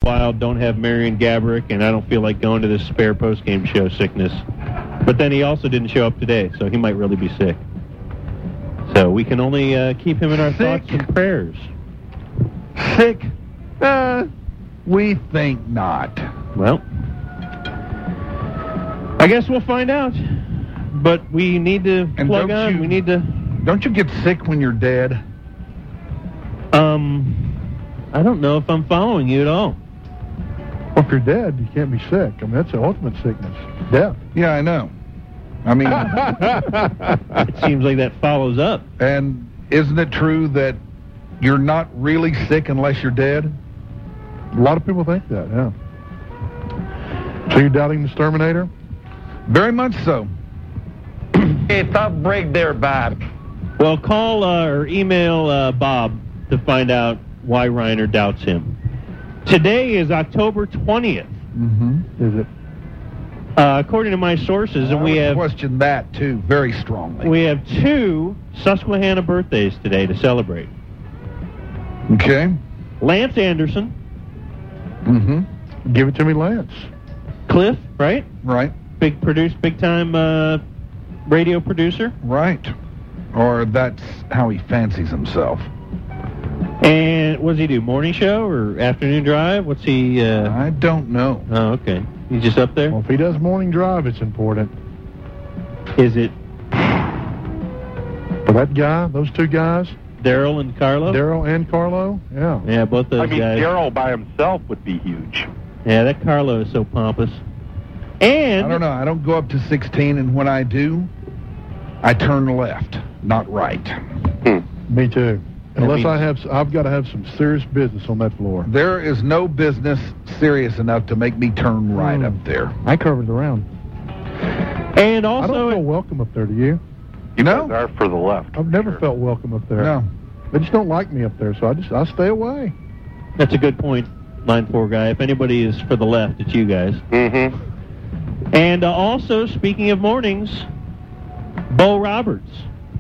Wild, don't have Marion Gabrick, and I don't feel like going to this spare postgame show sickness. But then he also didn't show up today, so he might really be sick. So we can only keep him in our thoughts and prayers. Sick? We think not. Well, I guess we'll find out. But we need to plug on. We need to... Don't you get sick when you're dead? I don't know if I'm following you at all. Well, if you're dead, you can't be sick. I mean, that's the ultimate sickness. Death. Yeah, I know. I mean... It seems like that follows up. And isn't it true that you're not really sick unless you're dead? A lot of people think that, yeah. So you're doubting the Terminator? Very much so. Hey, tough break there, Bob. Well, call or email Bob to find out why Reiner doubts him. Today is October 20th. Mm-hmm. Is it? According to my sources, and we have questioned that too very strongly. We have 2 Susquehanna birthdays today to celebrate. Okay. Lance Anderson. Mm-hmm. Give it to me, Lance. Cliff, right? Right. Big time radio producer. Right. Or that's how he fancies himself. And what does he do? Morning show or afternoon drive? What's he? I don't know. Oh, okay. He's just up there? Well, if he does morning drive, it's important. Is it? For that guy, those 2 guys? Daryl and Carlo? Daryl and Carlo? Yeah. Yeah, both those guys. Daryl by himself would be huge. Yeah, that Carlo is so pompous. And... I don't know. I don't go up to 16, and when I do, I turn left, not right. Me too. Unless I've got to have some serious business on that floor. There is no business serious enough to make me turn right up there. I curved around. And also... I don't feel welcome up there, do you? You know? Are for the left. I've never felt welcome up there. No. They just don't like me up there, so I stay away. That's a good point, Line 4 guy. If anybody is for the left, it's you guys. Mm-hmm. And also, speaking of mornings, Bo Roberts.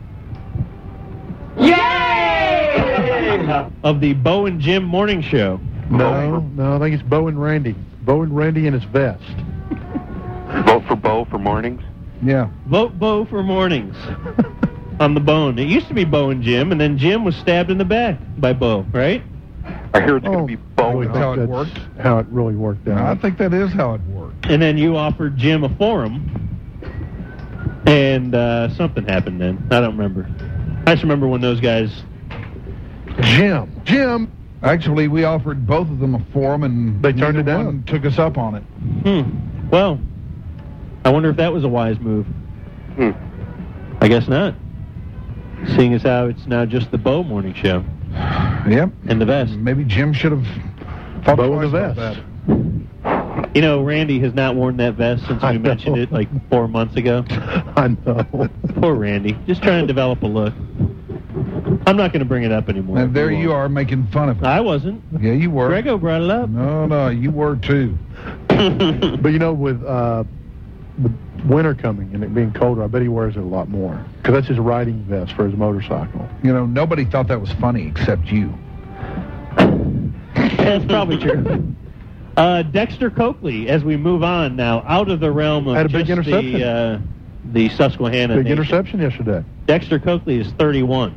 Yay! Of the Bo and Jim Morning Show. No, I think it's Bo and Randy. Bo and Randy in his vest. Vote for Bo for mornings? Yeah. Vote Bo for mornings. On the Bone. It used to be Bo and Jim, and then Jim was stabbed in the back by Bo, right? I hear it's going to be Bo. That's how it worked. How it really worked out. I think that is how it worked. And then you offered Jim a forum, and something happened then. I don't remember. I just remember when those guys... Jim! Actually, we offered both of them a forum, and they turned it neither down. one took us up on it. Well, I wonder if that was a wise move. I guess not. Seeing as how it's now just the Bo Morning Show. Yep. And the vest. Maybe Jim should have thought Bo in the twice vest. about that. You know, Randy has not worn that vest since we mentioned it like 4 months ago. I know. Poor Randy. Just trying to develop a look. I'm not going to bring it up anymore. And there you are making fun of it. I wasn't. Yeah, you were. Grego brought it up. No, you were too. But you know, with winter coming and it being colder, I bet he wears it a lot more. Because that's his riding vest for his motorcycle. You know, nobody thought that was funny except you. That's probably true. Dexter Coakley, as we move on now, out of the realm of Had a big just interception. the Susquehanna Big nation. interception yesterday. Dexter Coakley is 31.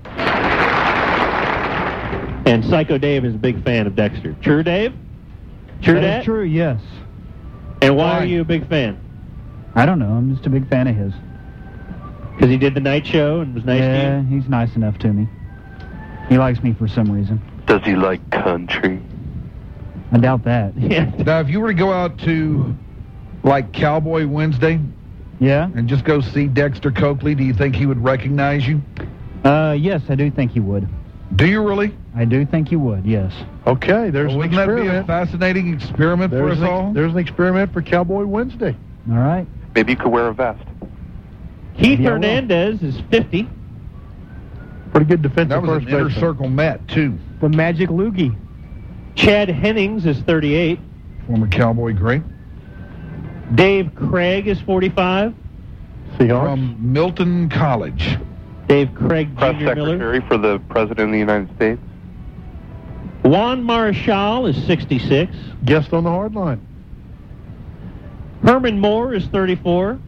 And Psycho Dave is a big fan of Dexter. True, Dave? True, That Dad? is true, yes. And why are you a big fan? I don't know. I'm just a big fan of his. Because he did the night show and was nice to Yeah, you? he's nice enough to me. He likes me for some reason. Does he like country? I doubt that. Yeah. Now, if you were to go out to, like, Cowboy Wednesday Yeah? and just go see Dexter Coakley, do you think he would recognize you? Yes, I do think he would. Do you really? I do think he would, yes. Okay, there's an Wouldn't that be a experiment. fascinating experiment for us all? There's an experiment for Cowboy Wednesday. All right. Maybe you could wear a vest. Keith Maybe I will. Hernandez is 50. Pretty good defensive That was first an inner baseman. circle Met, too. The Magic Loogie. Chad Hennings is 38. Former Cowboy great. Dave Craig is 45. Seahawks. From Milton College. Dave Craig Press Jr. Miller. secretary for the President of the United States. Juan Marichal is 66. Guest on the hard line. Herman Moore is 34.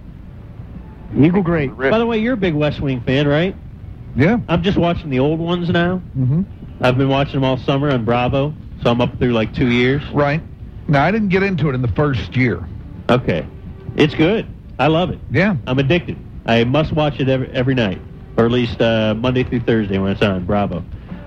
Eagle great. By the way, you're a big West Wing fan, right? Yeah. I'm just watching the old ones now. Mm-hmm. I've been watching them all summer on Bravo, so I'm up through like 2 years. Right. Now, I didn't get into it in the first year. Okay. It's good. I love it. Yeah. I'm addicted. I must watch it every night, or at least Monday through Thursday when it's on Bravo.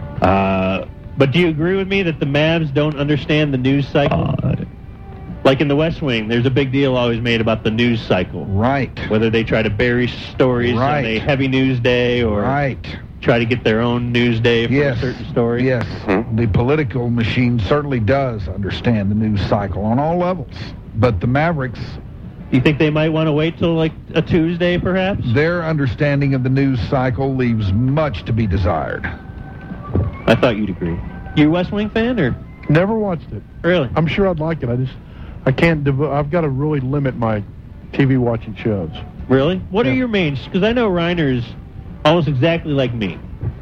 But do you agree with me that the Mavs don't understand the news cycle? Like in the West Wing, there's a big deal always made about the news cycle. Right. Whether they try to bury stories on a heavy news day or try to get their own news day for a certain story. Yes. The political machine certainly does understand the news cycle on all levels. But the Mavericks... Do you think they might want to wait till like a Tuesday, perhaps? Their understanding of the news cycle leaves much to be desired. I thought you'd agree. You a West Wing fan, or? Never watched it. Really? I'm sure I'd like it. I can't I've got to really limit my TV watching shows. Really? What are your mains? Because I know Reiner's almost exactly like me,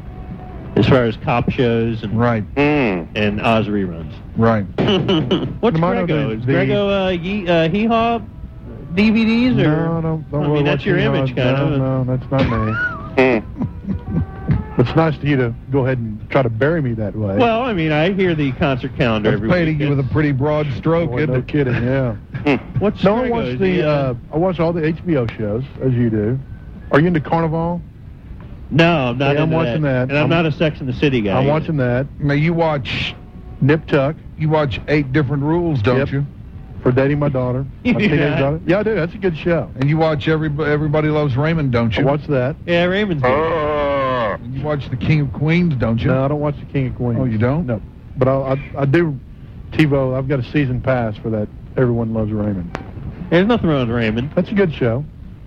as far as cop shows and and Oz reruns. Right. What's Grego? Is Grego Hee-Haw DVDs? Or? No, don't I mean, that's your image, kind of. No, that's not me. It's nice of you to go ahead and try to bury me that way. Well, I mean, I hear the concert calendar every week. Painting you with a pretty broad stroke, isn't no it? kidding, yeah. What's I watch I watch all the HBO shows, as you do. Are you into Carnival? No, I'm not. I'm watching that. And I'm not a Sex and the City guy. I'm watching that. Now, you watch... Nip Tuck. You watch 8 Different Rules, don't you? For dating my daughter. My teenage daughter. Yeah, I do. That's a good show. And you watch Everybody Loves Raymond, don't you? I watch that. Yeah, Raymond's good. And you watch The King of Queens, don't you? No, I don't watch The King of Queens. Oh, you don't? No. But I do TiVo. I've got a season pass for that Everyone Loves Raymond. There's nothing wrong with Raymond. That's a good show.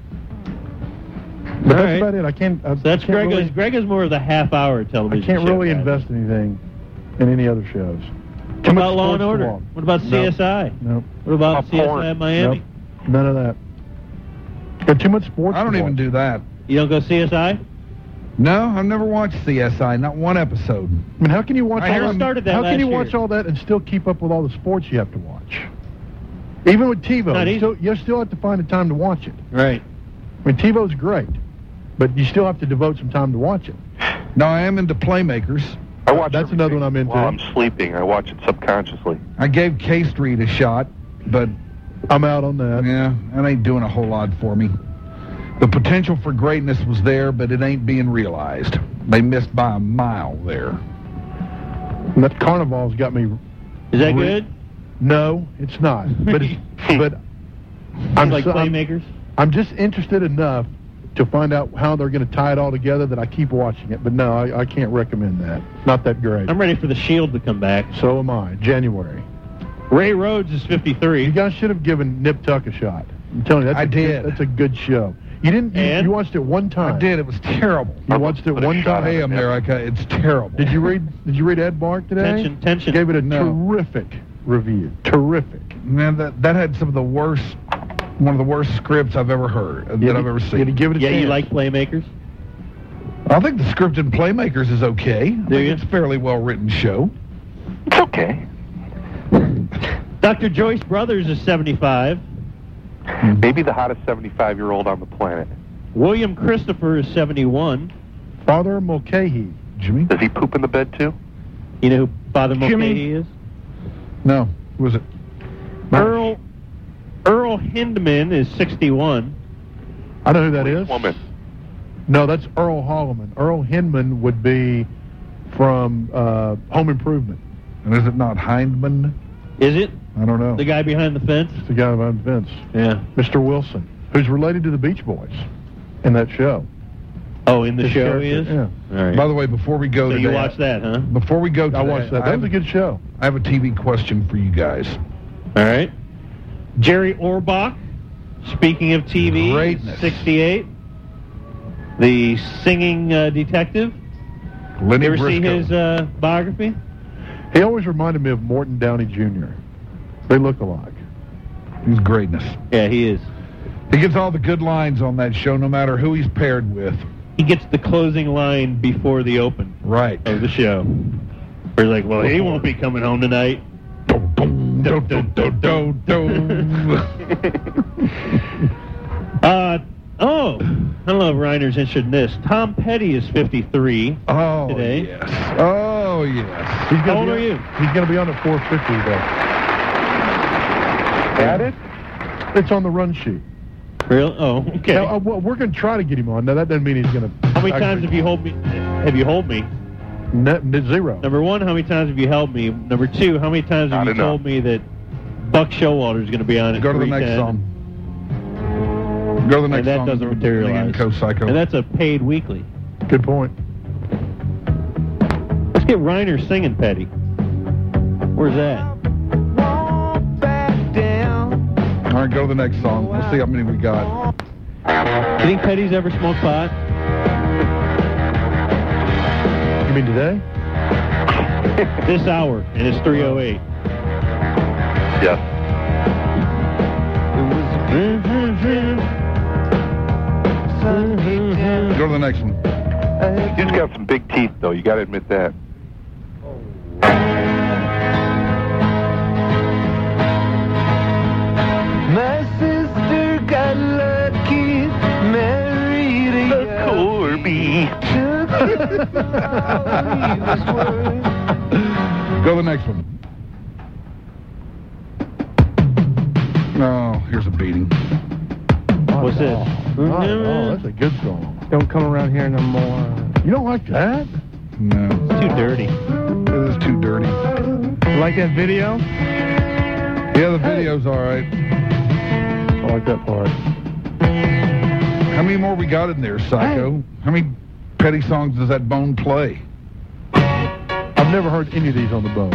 But that's about it. I can't... That's Grego's. Grego's more of the half-hour television I can't really show, invest anything in any other shows. What about Law and Order? What about CSI? No. What about CSI Miami? Nope. None of that. Got too much sports. I don't even do that. You don't go CSI? No, I've never watched CSI, not one episode. I mean, how can you watch all that? Started that how can you last watch year. all that and still keep up with all the sports you have to watch? Even with TiVo, you still have to find the time to watch it. Right. I mean, TiVo's great, but you still have to devote some time to watch it. No, I am into Playmakers. I watch That's another one I'm into. While I'm sleeping, I watch it subconsciously. I gave K Street a shot, but I'm out on that. Yeah, that ain't doing a whole lot for me. The potential for greatness was there, but it ain't being realized. They missed by a mile there. And that Carnival's got me. Is that good? No, it's not. But but I'm like Playmakers. I'm just interested enough to find out how they're going to tie it all together that I keep watching it. But no, I can't recommend that. Not that great. I'm ready for The Shield to come back. So am I. January. Ray Rhodes is 53. You guys should have given Nip Tuck a shot. I'm telling you, that's a good show. You didn't. You watched it one time. I did. It was terrible. You watched it one time. Hey, America, it's terrible. Did you read Ed Bark today? Tension. Gave it a terrific review. Terrific. Man, that had some of the worst, one of the worst scripts I've ever heard that I've ever seen. You give it a chance. You like Playmakers? I think the script in Playmakers is okay. Do you? It's a fairly well written show. It's okay. Dr. Joyce Brothers is 75. Maybe the hottest 75-year-old on the planet. William Christopher is 71. Father Mulcahy. Jimmy? Does he poop in the bed, too? You know who Father Mulcahy is? No. Who was it? Earl Hindman is 61. I know who that is. Woman. No, that's Earl Holliman. Earl Hindman would be from Home Improvement. And is it not Hindman? Is it? I don't know. The guy behind the fence? It's the guy behind the fence. Yeah. Mr. Wilson, who's related to the Beach Boys in that show. Oh, in the show he is? Yeah. All right. By the way, before we go so today... you watched that, huh? Before we go today... I watched that. That was a good show. I have a TV question for you guys. All right. Jerry Orbach, speaking of TV, Greatness. 68. The singing detective. Lenny You ever see Briscoe. his biography? He always reminded me of Morton Downey Jr. They look alike. He's greatness. Yeah, he is. He gets all the good lines on that show, no matter who he's paired with. He gets the closing line before the open Right. of the show. We're like, well, he won't be coming home tonight. I don't know if Reiner's interested in this. Tom Petty is 53 today. Yes. Oh, yes. How old are you? He's going to be on at 450 today. Got it? It's on the run sheet. Really? Oh, okay. Now, well, we're going to try to get him on. Now, that doesn't mean he's going to... How many times have you held me? Zero. Number one, how many times have you held me? Number two, how many times have you told me that Buck Showalter is going to be on at Go to the 310? next song. Go to the next And that song. doesn't materialize. Co-psycho. And that's a paid weekly. Good point. Let's get Reiner singing Petty. Where's that? All right, go to the next song. Let's see how many we got. You think Petty's ever smoked pot? You mean today? This hour, and it's 3:08. Yes. Go to the next one. He's got some big teeth, though. You got to admit that. My sister got lucky, married a Corby. Go to the next one. Oh, here's a beating. What's this? Oh, that's a good song. Don't come around here no more. You don't like that? No, It's too dirty. it is too dirty. You like that video? Yeah, the video's all right. I like that part. How many more we got in there, Psycho? How many Petty songs does that Bone play? I've never heard any of these on the bone.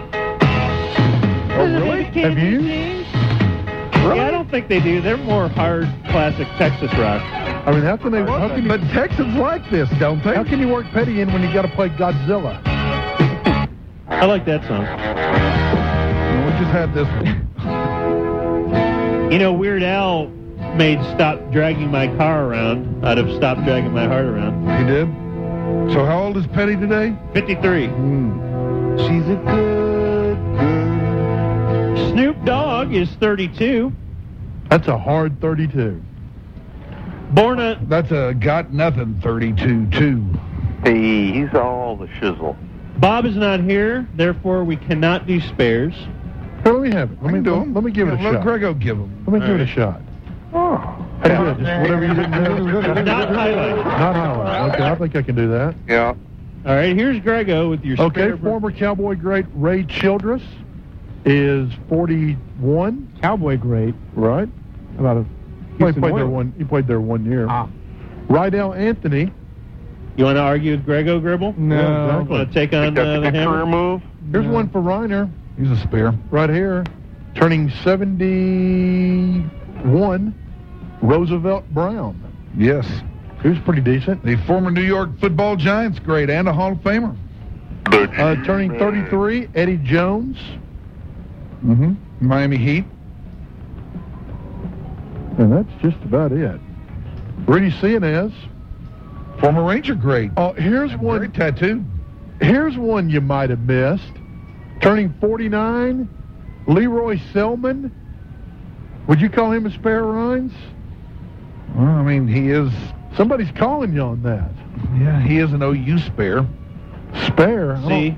Oh, really? Have you? Yeah, I don't think they do. They're more hard, classic Texas rock. I mean, how can they? How can you, But Texans like this, don't they? how can you work Petty in when you got to play Godzilla? I like that song. We just had this one. You know, Weird Al made Stop Dragging My Car Around out of Stop Dragging My Heart Around. He did? So how old is Petty today? 53. She's a good girl. Snoop Dogg is 32. That's a hard 32. Born a... That's a got nothing 32 too. Hey, he's all the shizzle. Bob is not here, therefore we cannot do spares. Here, let me have it. I can do them. Let me give it a Let shot. Grego give them. Let me give it a shot. Oh. How do you do it? Just whatever you didn't do. Not highlighted. Not highlight. Okay, I think I can do that. Yeah. All right, here's Grego with your Okay, spare... former Cowboy great Ray Childress is 41. Cowboy great. Right. About a He played there 1 year. Rydell Anthony. You want to argue with Grego, Gribble? Yeah, exactly. Want to take on That's a the good career hammer? move. Here's one for Reiner, He's a spare. right here, turning 71. Roosevelt Brown. Yes. He was pretty decent. The former New York Football Giants great and a Hall of Famer. Turning 33, Eddie Jones. Mm-hmm. Miami Heat. And that's just about it. Rudy Cianez. Former Ranger great. Oh, here's Very one. tattooed. Here's one you might have missed. Turning 49, Leroy Selman. Would you call him a spare, Rhines? Well, I mean, he is. Somebody's calling you on that. Yeah, he is an OU spare. Spare? See?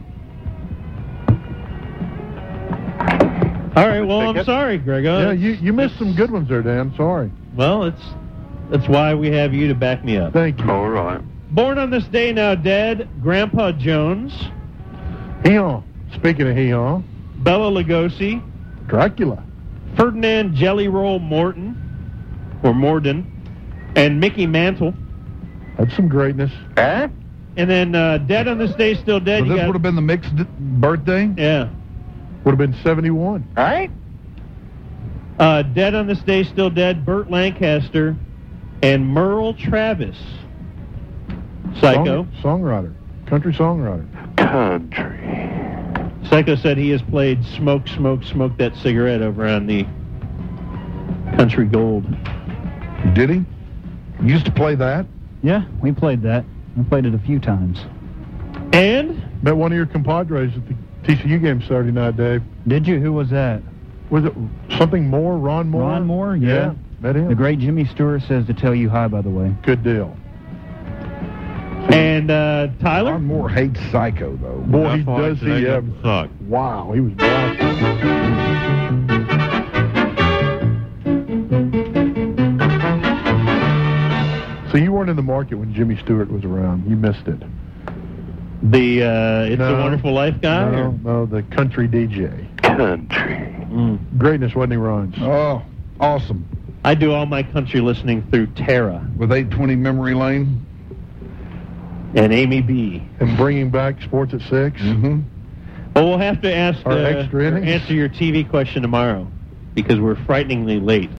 All right, well, I'm sorry, Grego. Yeah, you missed some good ones there, Dan. Sorry. Well, that's why we have you to back me up. Thank you. All right. Born on this day, now dead, Grandpa Jones, Hee-haw. Speaking of hee-haw, Bela Lugosi, Dracula. Ferdinand Jelly Roll Morton, or Morden, and Mickey Mantle. That's some greatness. Huh? And then dead on this day, still dead. So you this got, would have been the mixed birthday. yeah. Would have been 71. All right. Dead on this day, still dead, Burt Lancaster, and Merle Travis. Psycho. Songwriter. Country songwriter. Country. Psycho said he has played Smoke, Smoke, Smoke That Cigarette over on the Country Gold. Did he? Used to play that. Yeah, we played that. I played it a few times. And? Met one of your compadres at the TCU game Saturday night, Dave. Did you? Who was that? Was it something more? Ron Moore? Ron Moore? Yeah. Met him. The great Jimmy Stewart says to tell you hi, by the way. Good deal. And Tyler? Ron Moore hates Psycho, though. Boy, he does he ever. Suck. Wow, he was blasted. So you weren't in the market when Jimmy Stewart was around. You missed it. The It's a No. Wonderful Life guy? No, the country DJ. Country. Greatness, wasn't he, Ron? Oh, awesome. I do all my country listening through Tara With 820 Memory Lane. and Amy B. And bringing back Sports at 6. Mm-hmm. Well, we'll have to ask Our extra innings? answer your TV question tomorrow because we're frighteningly late.